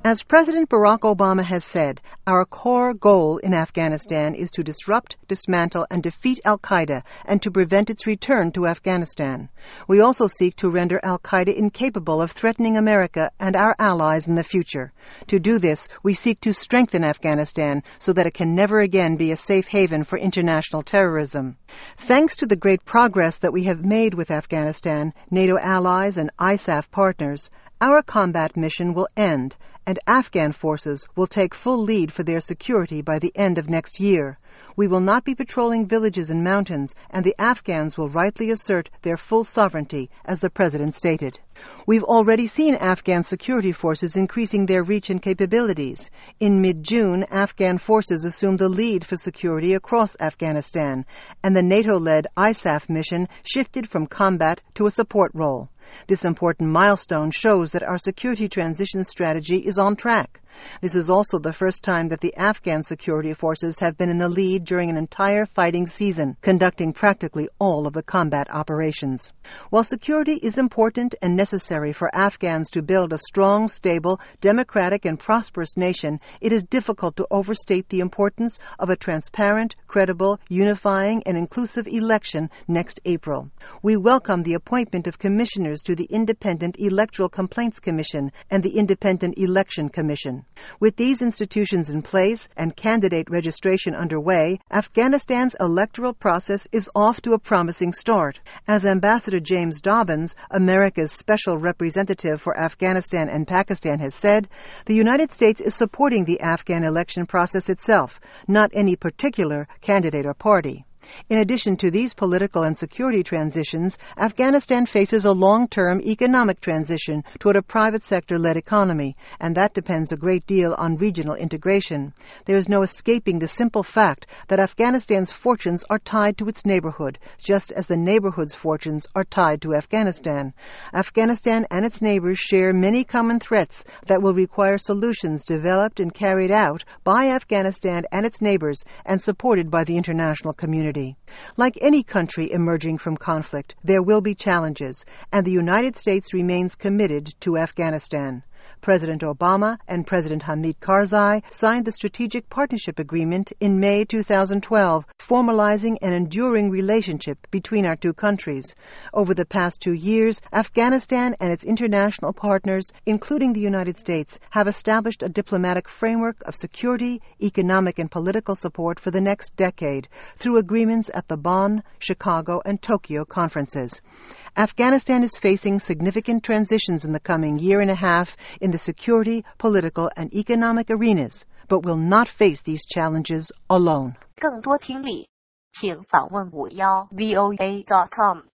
As President Barack Obama has said, our core goal in Afghanistan is to disrupt, dismantle, and defeat al-Qaeda and to prevent its return to Afghanistan. We also seek to render al-Qaeda incapable of threatening America and our allies in the future. To do this, we seek to strengthen Afghanistan so that it can never again be a safe haven for international terrorism. Thanks to the great progress that we have made with Afghanistan, NATO allies, and ISAF partners, our combat mission will end, and Afghan forces will take full lead for their security by the end of next year. We will not be patrolling villages and mountains, and the Afghans will rightly assert their full sovereignty, as the President stated. We've already seen Afghan security forces increasing their reach and capabilities. In mid-June, Afghan forces assumed the lead for security across Afghanistan, and the NATO-led ISAF mission shifted from combat to a support role. This important milestone shows that our security transition strategy is on track. This is also the first time that the Afghan security forces have been in the lead during an entire fighting season, conducting practically all of the combat operations. While security is important and necessary for Afghans to build a strong, stable, democratic, and prosperous nation, it is difficult to overstate the importance of a transparent, credible, unifying, and inclusive election next April. We welcome the appointment of commissioners to the Independent Electoral Complaints Commission and the Independent Election Commission. With these institutions in place and candidate registration underway, Afghanistan's electoral process is off to a promising start. As Ambassador James Dobbins, America's special representative for Afghanistan and Pakistan, has said, the United States is supporting the Afghan election process itself, not any particular candidate or party. In addition to these political and security transitions, Afghanistan faces a long-term economic transition toward a private sector-led economy, and that depends a great deal on regional integration. There is no escaping the simple fact that Afghanistan's fortunes are tied to its neighborhood, just as the neighborhood's fortunes are tied to Afghanistan. Afghanistan and its neighbors share many common threats that will require solutions developed and carried out by Afghanistan and its neighbors and supported by the international community. Like any country emerging from conflict, there will be challenges, and the United States remains committed to Afghanistan. President Obama and President Hamid Karzai signed the Strategic Partnership Agreement in May 2012, formalizing an enduring relationship between our two countries. Over the past 2 years, Afghanistan and its international partners, including the United States, have established a diplomatic framework of security, economic, and political support for the next decade through agreements at the Bonn, Chicago, and Tokyo conferences. Afghanistan is facing significant transitions in the coming year and a half in the security, political, and economic arenas, but will not face these challenges alone. 更多听力，请访问51voa.com。